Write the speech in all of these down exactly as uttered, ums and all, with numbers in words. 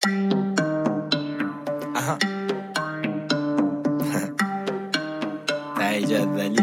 آها دایی جدولی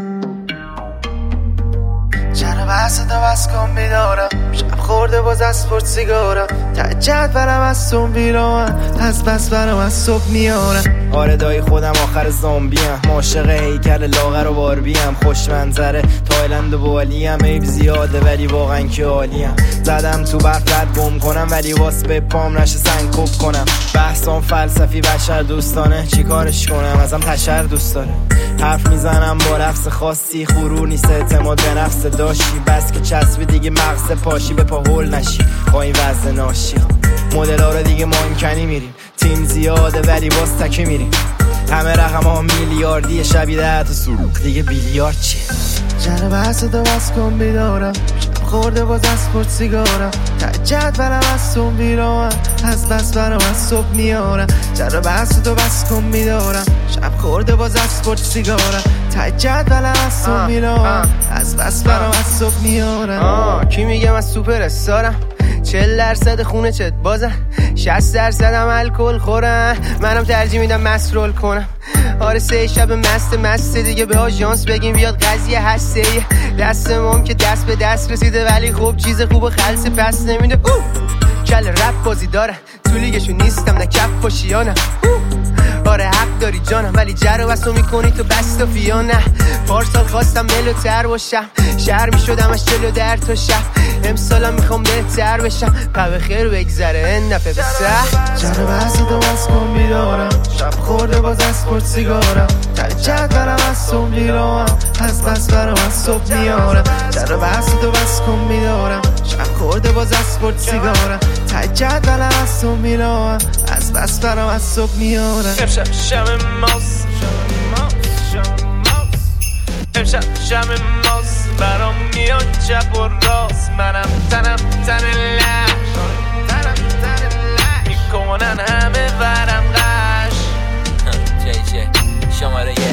چرا بحث تو بس کن بیدارم شب خورده باز از سپورت سیگارم تجد برم از سون بیرام از بس برم از صبح میارم. آره دایی خودم آخر زامبیم عاشق هیکل لاغر و باربیم خوش منظره تایلند و بالیم عیب زیاده ولی واقعا که عالیم زدم تو برفت گم کنم ولی واس به پام نشه سنگکوب کنم بحثام فلسفی بشر دوستانه چی کارش کنم ازم تشر دوست داره حرف میزنم با لفظ خاصی غرور نیست اعتماد به نفس داشتی بس که چسبی دیگه مغز پاشی به پا هول نشی با این وزن ناشی مدل ها رو دیگه مانکنی میریم تیم زیاده ولی باز تکی میریم همه رقم ها میلیاردی شبیه ده تا سروخ دیگه بیلیارد چیه چرا بحث تو بس کن بیدارم شب خورده باز از سپورت سیگارم تجد برم از سون بیرام از بس برم از صبح میارم. چرا بحث تو بس کن بیدارم شب خورده باز از سپورت سیگارم تجد برم از سون بیرام از بس برم از صبح میارم. کی میگه من سوپر استارم چهل درصد خونه چت بازم شصت درصد هم الکل خورم منم ترجیح میدم مست رول کنم. آره سه شب مست مست دیگه به آژانس بگیم بیاد قضیه هسته دستمون که دست به دست رسیده ولی خوب چیز خوب خلص پس نمیده کل رپ بازی داره تو لیگشون نیستم نه کف پاشیانم. آره حق داری جانم ولی جر و بسو میکنی تو بست و فیانه پارسال خواستم ملوتر باشم شهر میشدم از چلو در تا شب امسالم میخوام بهتر بشم پا خیر بگذره این نفه بسه. چرا بحث تو بس کن بیدارم شب خورده باز از سپورت سیگارم تجد برم از سون بیرام از بس برم از صبح میارم. چرا بحث تو بس کن بیدارم شب خورده باز از سپورت سیگارم تجد برم از سون بیرام از بس برم از صبح میارم. امشب شب ماس امشب شب ماس برام میاد چپ و راست منم تنم تن لش تنم تن لش میکنن همه ورم قش جی جی شماره یک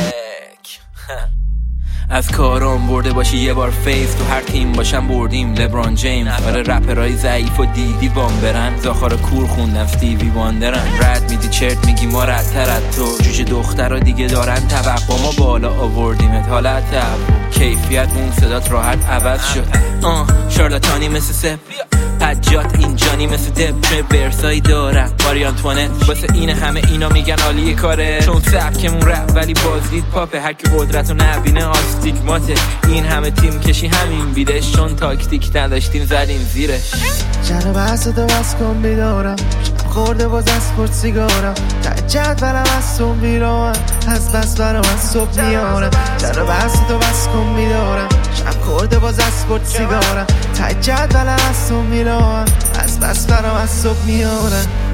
از کارام برده باشی یه بار فیس تو هر تیم باشم بردیم لبران جیمز. آره رپرای ضعیف و دیدی بام برن زاخار کور خوندم ستیوی واندرن رد میدی چرت میگی ما ردتر از تو جوج دخترها دیگه دارن توقع ما بالا آوردیمت حالت کیفیت اون صدات راحت عوض شد آه شارلاتانی مثل سپ حجات اینجانی مثل دب برسایی دارم ماری آنتوانت واسه این همه اینا میگن عالیه کاره چون سبکمون رپ ولی بازدید پاپه هر کی قدرت رو نبینه آستیگماته این همه تیم کشی همین بیدش چون تاکتیک نداشتیم زدیم زیرش. چرا بحث تو بس کن بیدارم شب خورده باز از سپورت سیگارم تجد برم از سون بیرام از بس برم از صبح میارم. چرا بحث تو بس کن بیدارم شب خورده باز از سپورت سیگارم تجد برم از سون بیرام از بس برم از صبح میارم.